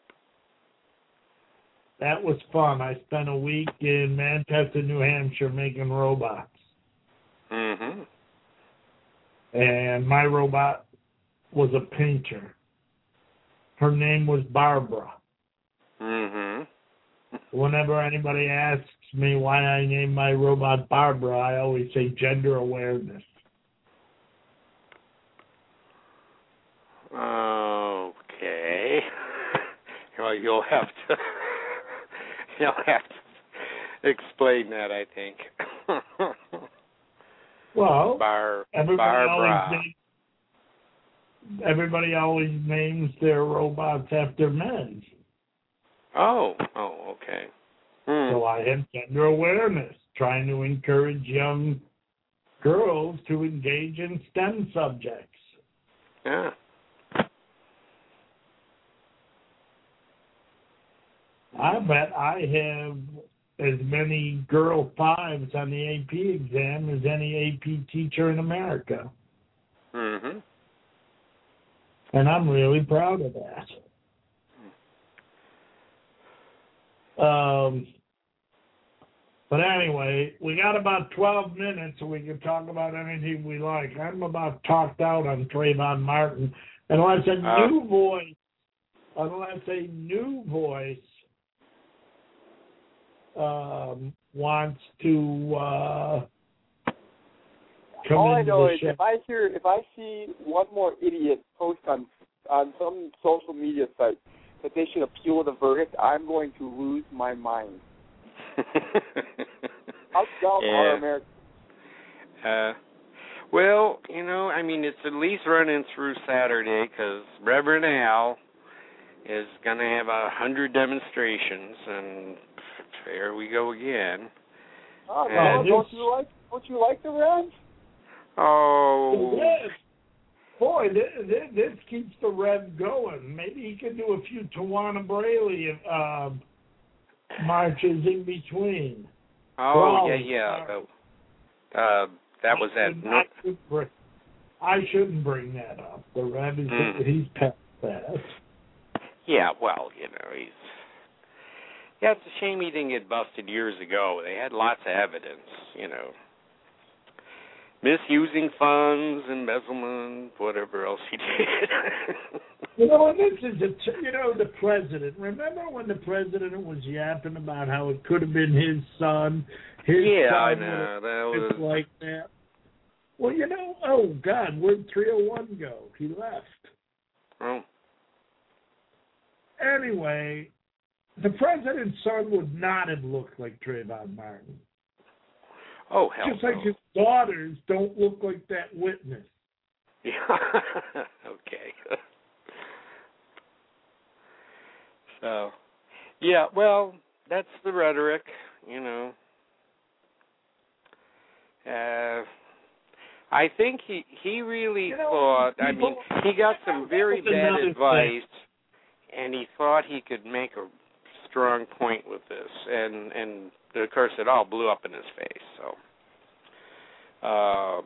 S2: That was fun. I spent a week in Manchester, New Hampshire making robots.
S3: Mm-hmm.
S2: And my robot was a painter. Her name was Barbara.
S3: Mm-hmm.
S2: Whenever anybody asks me why I named my robot Barbara, I always say gender awareness.
S3: Okay. Well, you'll have to you'll have to explain that, I think.
S2: Well,
S3: Bar
S2: everybody
S3: Barbara.
S2: always names, everybody always names their robots after men.
S3: Oh, oh, okay. Hmm.
S2: So I have gender awareness, trying to encourage young girls to engage in STEM subjects.
S3: Yeah.
S2: I bet I have as many girl fives on the A P exam as any A P teacher in America.
S3: Mm-hmm.
S2: And I'm really proud of that. Um, but anyway, we got about twelve minutes so we can talk about anything we like. I'm about talked out on Trayvon Martin. Unless a
S3: Uh,
S2: new voice, unless a new voice um, wants to uh, come
S4: All I
S2: into
S4: know
S2: the
S4: is
S2: show.
S4: if I hear, if I see one more idiot post on on some social media site that they should appeal the verdict, I'm going to lose my mind. How dumb
S3: yeah.
S4: are Americans?
S3: Uh, well, you know, I mean, it's at least running through Saturday because Reverend Al is going to have a hundred demonstrations, and there we go again.
S4: Oh,
S3: And-
S4: no, don't you like? Don't you like the Reds?
S3: Oh,
S2: Yes. Boy, this, this keeps the rev going. Maybe he could do a few Tawana Braley uh, marches in between.
S3: oh,
S2: Well,
S3: yeah, yeah. Uh, uh, that was
S2: I
S3: at.
S2: shouldn't-
S3: No-
S2: I, should bring, I shouldn't bring that up. The rev is
S3: Mm.
S2: he's past that.
S3: yeah, well, you know, he's. Yeah, it's a shame he didn't get busted years ago. They had lots of evidence, you know. Misusing funds, embezzlement, whatever else he did.
S2: You know, and this is a, you know, the president. Remember when the president was yapping about how it could have been his son? His
S3: yeah,
S2: son
S3: I
S2: would
S3: know.
S2: have
S3: That
S2: It's
S3: was.
S2: like that. Well, you know, oh, God, where'd three oh one go? He left.
S3: Oh.
S2: Anyway, the president's son would not have looked like Trayvon Martin.
S3: Oh, hell
S2: Just
S3: no.
S2: like his daughters don't look like that witness.
S3: Yeah. Okay. So, yeah, well, that's the rhetoric, you know. Uh, I think he he really
S2: You know,
S3: thought, I
S2: people-
S3: mean, he got some very
S2: That's
S3: bad
S2: another
S3: advice, and he thought he could make a strong point with this, and, and of course it all blew up in his face, so. Um,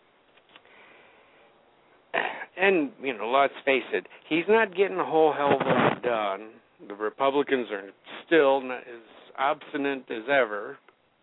S3: and, you know, let's face it, he's not getting a whole hell of a lot done. The Republicans are still not as obstinate as ever.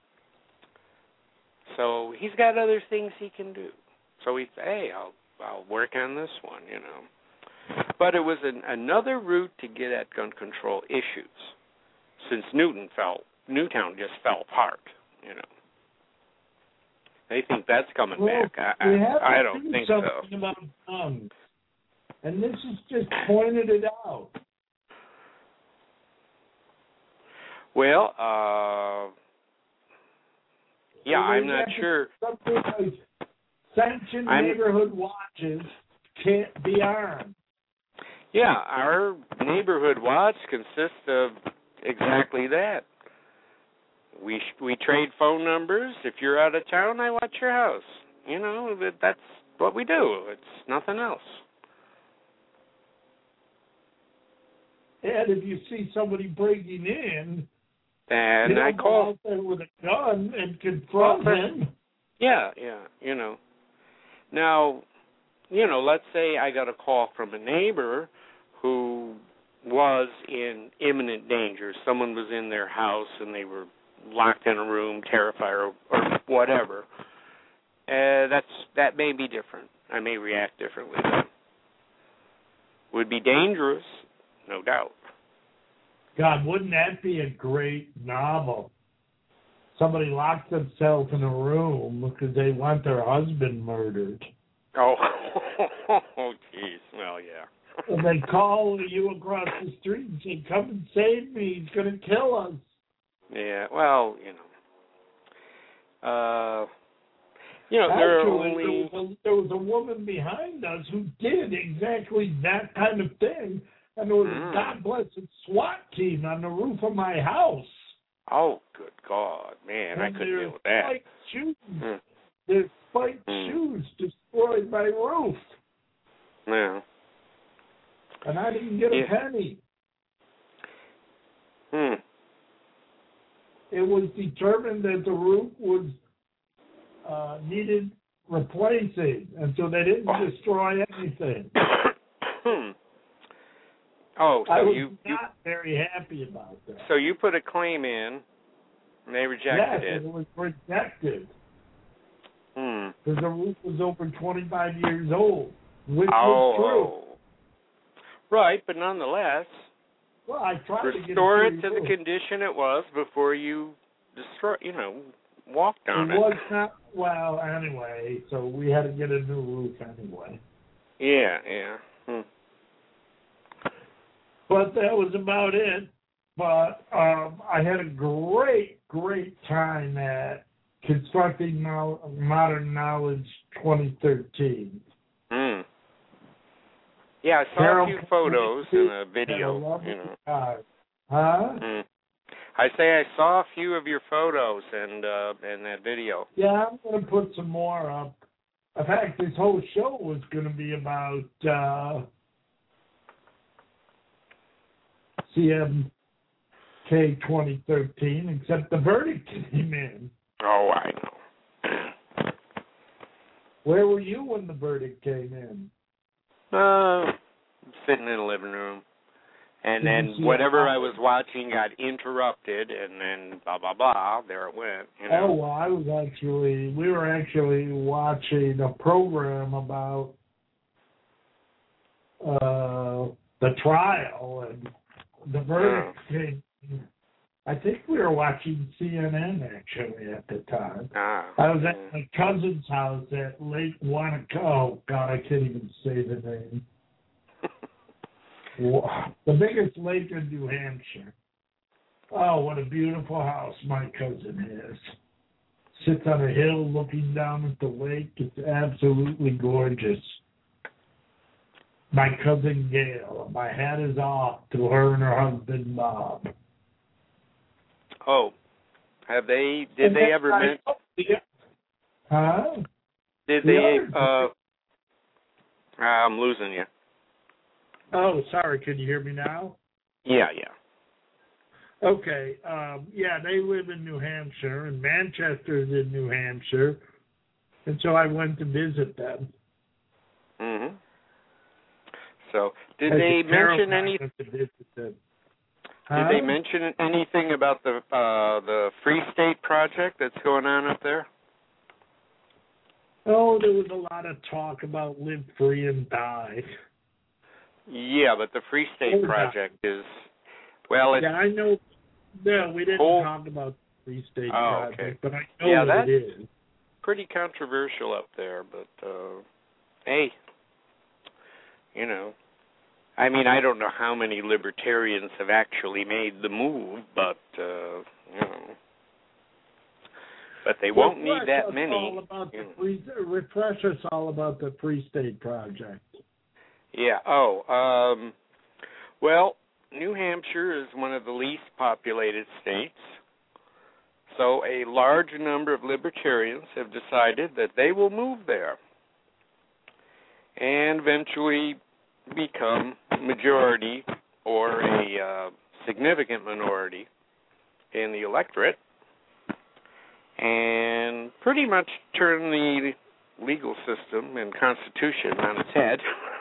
S3: So he's got other things he can do. So he said, hey, I'll I'll work on this one, you know. But it was an, another route to get at gun control issues, since Newton fell, Newtown just fell apart, you know. They think that's coming
S2: Well,
S3: back. I,
S2: we have
S3: I, I
S2: to
S3: don't
S2: do
S3: think
S2: something
S3: so.
S2: about guns. And this is just pointed it out.
S3: Well, uh, yeah, I'm not sure.
S2: Something like sanctioned
S3: I'm,
S2: neighborhood watches can't be armed.
S3: Yeah, our neighborhood watch consists of exactly that. We we trade phone numbers. If you're out of town, I watch your house. You know, that that's what we do. It's nothing else.
S2: And if you see somebody breaking in,
S3: and
S2: you don't
S3: I
S2: go
S3: call
S2: out there with a gun and confront
S3: well,
S2: him.
S3: Yeah, yeah, you know. Now, you know, let's say I got a call from a neighbor who was in imminent danger. Someone was in their house and they were locked in a room, terrified, or, or whatever. Uh, that's that may be different. I may react differently. Would be dangerous, no doubt.
S2: God, wouldn't that be a great novel? Somebody locks themselves in a room because they want their husband murdered.
S3: Oh, oh, jeez. Well, yeah.
S2: And they call you across the street and say, "Come and save me. He's going to kill us."
S3: Yeah. Well, you know. Uh, you know, there are
S2: Actually,
S3: only
S2: there was, a, there was a woman behind us who did exactly that kind of thing, and there was
S3: Mm.
S2: a God blessed SWAT team on the roof of my house.
S3: Oh, good God, man!
S2: And
S3: I couldn't
S2: their
S3: deal with that.
S2: spiked shoes,
S3: Mm.
S2: their spiked
S3: Mm.
S2: shoes destroyed my roof,
S3: Yeah.
S2: and I didn't get
S3: Yeah.
S2: a penny.
S3: Hmm.
S2: It was determined that the roof was uh, needed replacing, and so they didn't
S3: Oh.
S2: destroy anything.
S3: Oh, so
S2: I was
S3: you, you
S2: not very happy about that.
S3: so you put a claim in, and they rejected
S2: yes,
S3: it.
S2: it was rejected
S3: Hmm.
S2: because the roof was over twenty-five years old, which
S3: Oh,
S2: was true.
S3: oh. Right, but nonetheless,
S2: Well, I tried to get
S3: restore
S2: it
S3: it to the condition it was before you destroy. You know, walked on
S2: It
S3: it.
S2: was not well anyway, so we had to get a new roof anyway.
S3: Yeah, yeah. Hmm.
S2: But that was about it. But um, I had a great, great time at Constructing Now- Modern Knowledge twenty thirteen.
S3: Hmm. Yeah, I saw
S2: Carol
S3: a few photos and a video.
S2: had a lovely
S3: You know.
S2: time. Huh?
S3: Hmm. I say I saw a few of your photos and uh, and that video.
S2: Yeah, I'm going to put some more up. In fact, this whole show was going to be about uh, C M K twenty thirteen, except the verdict came in.
S3: Oh, I know.
S2: Where were you when the verdict came in?
S3: Uh, sitting in the living room. And
S2: Did you
S3: then
S2: see
S3: whatever
S2: it?
S3: I was watching got interrupted, and then blah, blah, blah, there it went. You know?
S2: Oh, well, I was actually, we were actually watching a program about uh, the trial and the verdict came. I think we were watching C N N actually at the time.
S3: Ah,
S2: I was
S3: yeah.
S2: at my cousin's house at Lake Wanacue. Oh, God, I can't even say the name. The biggest lake in New Hampshire. Oh, what a beautiful house my cousin has. Sits on a hill looking down at the lake. It's absolutely gorgeous. My cousin Gail. My hat is off to her and her husband Bob.
S3: Oh, have they, did
S2: And
S3: they
S2: then
S3: ever,
S2: I-
S3: men-
S2: Huh?
S3: did
S2: the
S3: they,
S2: other-
S3: uh, I'm losing you.
S2: Oh, sorry. Can you hear me now?
S3: Yeah, yeah.
S2: Okay. Um, yeah, they live in New Hampshire, and Manchester's in New Hampshire. And so I went to visit them.
S3: Mm-hmm. So, did
S2: As
S3: they
S2: a Carol
S3: mention
S2: and I
S3: any,
S2: went to visit them.
S3: did
S2: Huh?
S3: they mention anything about the, uh, the Free State project that's going on up there?
S2: Oh, there was a lot of talk about live free and die.
S3: Yeah, but the Free State
S2: Oh,
S3: project is, well, it's,
S2: Yeah, I know. No, we didn't
S3: Whole-
S2: talk about the Free State
S3: Oh,
S2: Project,
S3: okay.
S2: but I know
S3: Yeah,
S2: what
S3: that-
S2: it is.
S3: pretty controversial up there, but uh, hey, you know, I mean, I don't know how many libertarians have actually made the move, but uh, you know, but they
S2: Refresh
S3: won't need that
S2: us
S3: many.
S2: All about
S3: you
S2: the
S3: know.
S2: free, refresh us all about the Free State Project.
S3: Yeah. Oh, um, well, New Hampshire is one of the least populated states. So a large number of libertarians have decided that they will move there and eventually become majority or a uh, significant minority in the electorate and pretty much turn the legal system and constitution on its head.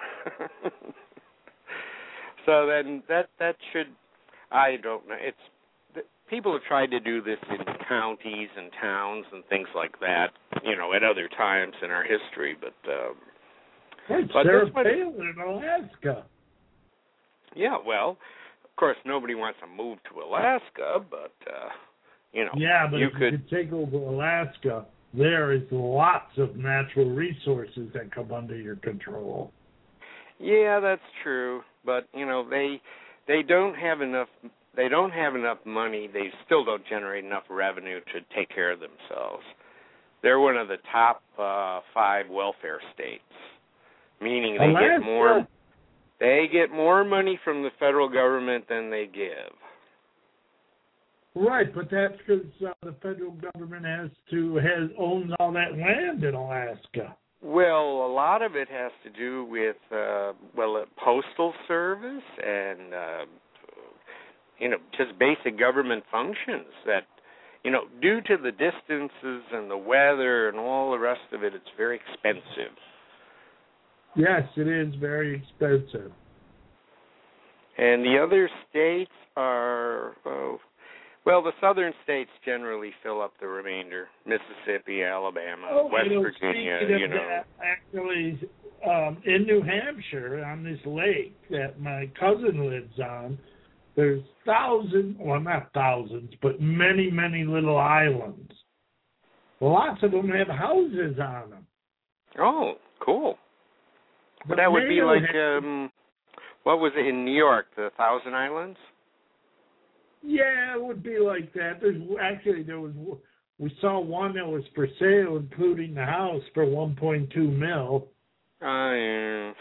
S3: So then that that should, I don't know, it's people have tried to do this in counties and towns and things like that, you know, at other times in our history, but um,
S2: Hey,
S3: but
S2: Sarah
S3: this one,
S2: Palin in Alaska.
S3: yeah, well, of course nobody wants to move to Alaska, but uh, you know,
S2: Yeah, but
S3: you
S2: if
S3: could
S2: you could take over Alaska, there is lots of natural resources that come under your control.
S3: Yeah, that's true, but you know, they they don't have enough they don't have enough money. They still don't generate enough revenue to take care of themselves. They're one of the top uh, five welfare states, meaning they
S2: Alaska?
S3: get more they get more money from the federal government than they give.
S2: Right, but that's because uh, the federal government has to has owns all that land in Alaska.
S3: Well, a lot of it has to do with, uh, well, uh, postal service and, uh, you know, just basic government functions that, you know, due to the distances and the weather and all the rest of it, it's very expensive.
S2: Yes, it is very expensive.
S3: And the other states are, oh, well, the southern states generally fill up the remainder. Mississippi, Alabama,
S2: Oh,
S3: West
S2: you know,
S3: Virginia,
S2: speaking
S3: you
S2: of
S3: know.
S2: that, actually, um, in New Hampshire, on this lake that my cousin lives on, there's thousands, well, not thousands, but many, many little islands. Lots of them have houses on them.
S3: Oh, cool.
S2: But
S3: that would be like,
S2: have,
S3: um, what was it in New York, the Thousand Islands?
S2: Yeah, it would be like that. There's actually there was we saw one that was for sale, including the house, for one point two mil.
S3: Oh yeah,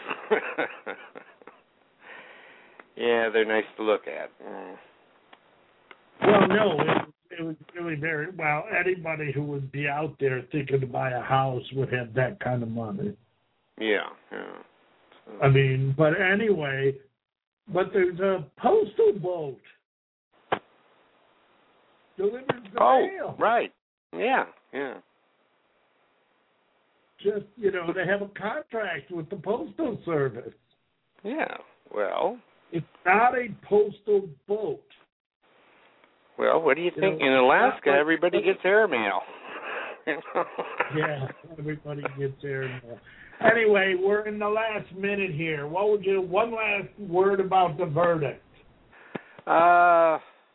S3: yeah, they're nice to look at. Mm.
S2: Well, no, it, it was really very well. Anybody who would be out there thinking to buy a house would have that kind of money.
S3: Yeah, yeah. So.
S2: I mean, but anyway, but there's a postal boat. Delivers the
S3: oh,
S2: mail.
S3: right. Yeah, yeah.
S2: Just, you know, they have a contract with the Postal Service.
S3: Yeah, well.
S2: It's not a postal boat.
S3: Well, what do you
S2: You
S3: think?
S2: know,
S3: in Alaska,
S2: like,
S3: everybody
S2: like,
S3: gets airmail.
S2: Yeah, everybody gets airmail. Anyway, we're in the last minute here. What would you, one last word about the verdict?
S3: Uh...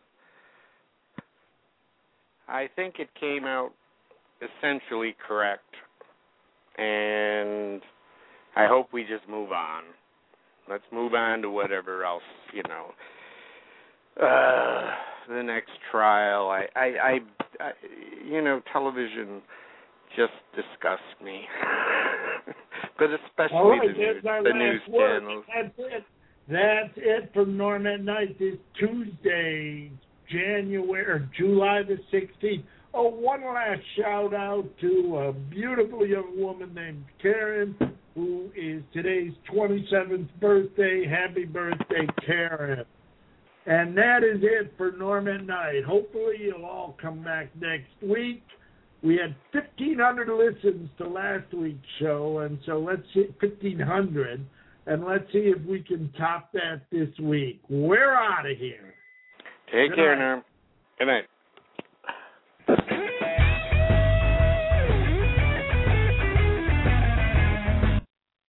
S3: I think it came out essentially correct, and I hope we just move on. Let's move on to whatever else, you know. Uh, the next trial, I, I, I, I, you know, television just disgusts me. But especially
S2: All right,
S3: the, news,
S2: our
S3: the
S2: last
S3: news
S2: word.
S3: channels.
S2: That's it. That's it for Norm at Night this Tuesday, January or July the sixteenth. Oh, one last shout out to a beautiful young woman named Karen, who is today's twenty-seventh birthday. Happy birthday, Karen. And that is it for Norm at Night. Hopefully you'll all come back next week. We had fifteen hundred listens to last week's show, and so let's hit fifteen hundred, and let's see if we can top that this week. We're out of here.
S3: Take
S2: Good
S3: care,
S2: night.
S3: Norm. Good night.